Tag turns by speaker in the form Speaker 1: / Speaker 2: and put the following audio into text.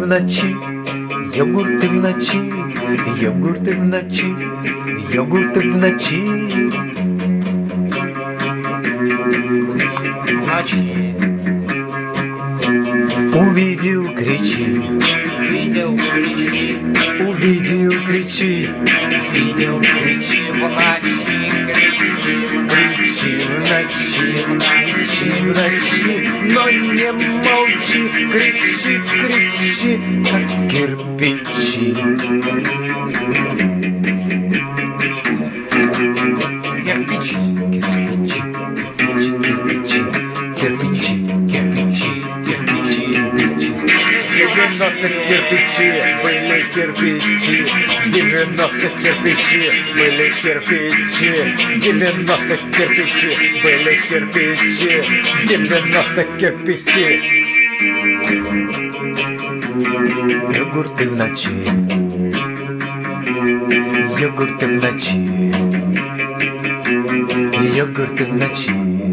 Speaker 1: вночі, йогурти вночі, йогурти вночі, йогурти вночі.
Speaker 2: Ночи.
Speaker 1: Увидел, кричи,
Speaker 2: Видел, кричи,
Speaker 1: увидел, кричи,
Speaker 2: видел, кричи, в ночи, кричи,
Speaker 1: кричи в ночи, кричи в ночи, но не молчи, кричи, кричи, как кирпичи.
Speaker 2: кирпичи,
Speaker 1: Кирпичи, кирпичи, кирпичи, кирпичи, кирпичи, кирпичи. 90-х кирпичи были кирпичи, 90-х кирпичи были кирпичи, 90-х кирпичи были кирпичи, 90-х кирпичи. Йогурты в ночи, йогурты в ночи, йогурты в ночи.